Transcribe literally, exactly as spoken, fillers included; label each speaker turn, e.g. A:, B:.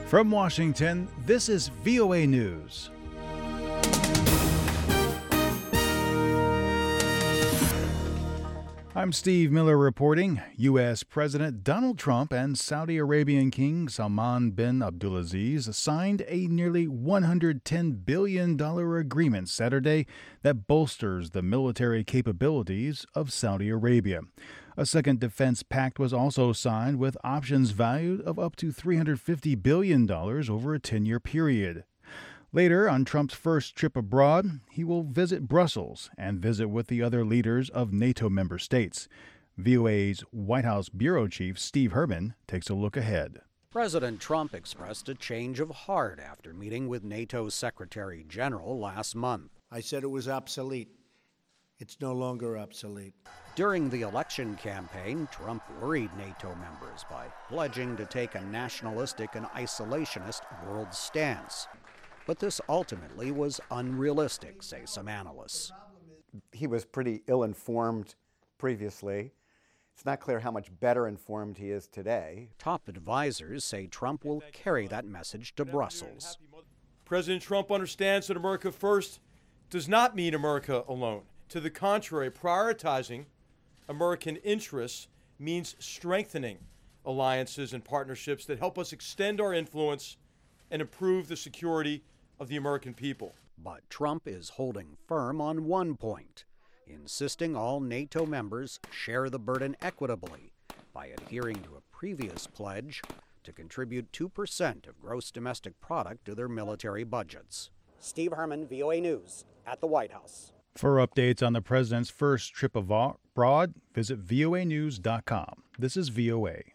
A: From Washington, this is V O A News. I'm Steve Miller reporting. U S. President Donald Trump and Saudi Arabian King Salman bin Abdulaziz signed a nearly one hundred ten billion dollars agreement Saturday that bolsters the military capabilities of Saudi Arabia. A second defense pact was also signed with options valued of up to three hundred fifty billion dollars over a ten-year period. Later, on Trump's first trip abroad, he will visit Brussels and visit with the other leaders of NATO member states. V O A's White House Bureau Chief Steve Herman takes a look ahead.
B: President Trump expressed a change of heart after meeting with NATO Secretary General last month.
C: I said it was obsolete. It's no longer obsolete.
B: During the election campaign, Trump worried NATO members by pledging to take a nationalistic and isolationist world stance. But this ultimately was unrealistic, say some analysts.
D: He was pretty ill-informed previously. It's not clear how much better informed he is today.
B: Top advisors say Trump will carry that message to Brussels.
E: President Trump understands that America first does not mean America alone. To the contrary, prioritizing American interests means strengthening alliances and partnerships that help us extend our influence and improve the security of the American people.
B: But Trump is holding firm on one point, insisting all NATO members share the burden equitably by adhering to a previous pledge to contribute two percent of gross domestic product to their military budgets. Steve Herman, V O A News, at the White House.
A: For updates on the president's first trip abroad, visit V O A news dot com. This is V O A.